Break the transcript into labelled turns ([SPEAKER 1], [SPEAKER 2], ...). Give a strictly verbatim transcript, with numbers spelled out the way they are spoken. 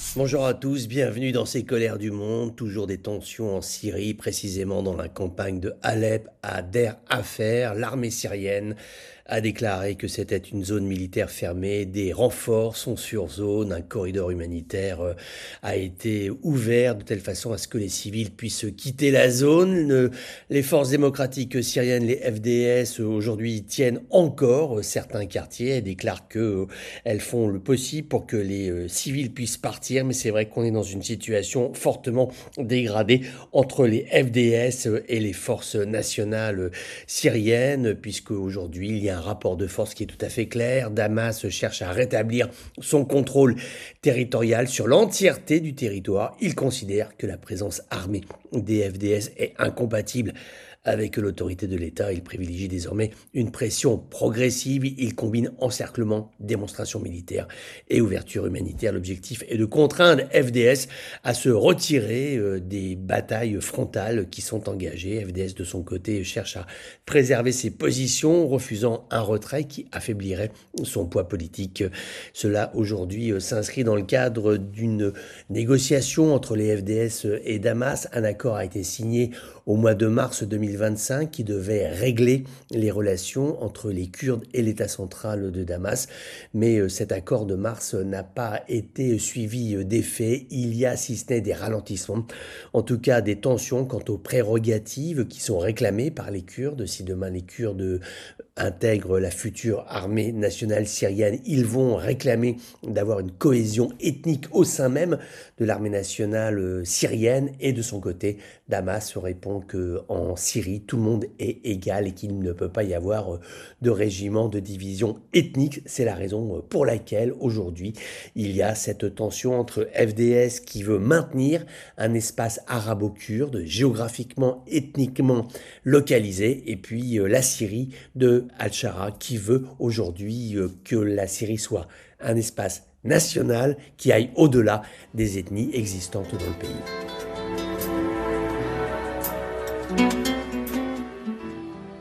[SPEAKER 1] Bonjour à tous, bienvenue dans ces colères du monde, toujours des tensions en Syrie, précisément dans la campagne de Alep à Der Afer. L'armée syrienne a déclaré que c'était une zone militaire fermée, des renforts sont sur zone, un corridor humanitaire euh, a été ouvert de telle façon à ce que les civils puissent quitter la zone. Le- les forces démocratiques syriennes, les F D S, euh, aujourd'hui tiennent encore euh, certains quartiers et déclarent que euh, elles font le possible pour que les euh, civils puissent partir, mais c'est vrai qu'on est dans une situation fortement dégradée entre les F D S et les forces nationales syriennes, puisque aujourd'hui il y a un rapport de force qui est tout à fait clair. Damas cherche à rétablir son contrôle territorial sur l'entièreté du territoire. Il considère que la présence armée des F D S est incompatible avec l'autorité de l'État. Il privilégie désormais une pression progressive. Il combine encerclement, démonstration militaire et ouverture humanitaire. L'objectif est de contraindre F D S à se retirer euh, des batailles frontales qui sont engagées. F D S, de son côté, cherche à préserver ses positions, refusant un retrait qui affaiblirait son poids politique. Cela, aujourd'hui, euh, s'inscrit dans le cadre d'une négociation entre les F D S et Damas. Un accord a été signé au mois de mars deux mille vingt-cinq qui devait régler les relations entre les Kurdes et l'État central de Damas. Mais euh, cet accord de mars n'a pas été suivi euh, d'effet. Il y a, si ce n'est des ralentissements, en tout cas des tensions quant aux prérogatives qui sont réclamées par les Kurdes. Si demain les Kurdes intègrent la future armée nationale syrienne, ils vont réclamer d'avoir une cohésion ethnique au sein même de l'armée nationale euh, syrienne. Et de son côté, Damas répond qu'en Syrie, tout le monde est égal et qu'il ne peut pas y avoir euh, de régiment, de division ethnique. C'est la raison euh, pour laquelle aujourd'hui il y a cette tension entre F D S qui veut maintenir un espace arabo-kurde géographiquement, ethniquement localisé, et puis euh, la Syrie de Al-Shara qui veut aujourd'hui euh, que la Syrie soit un espace national qui aille au-delà des ethnies existantes dans le pays.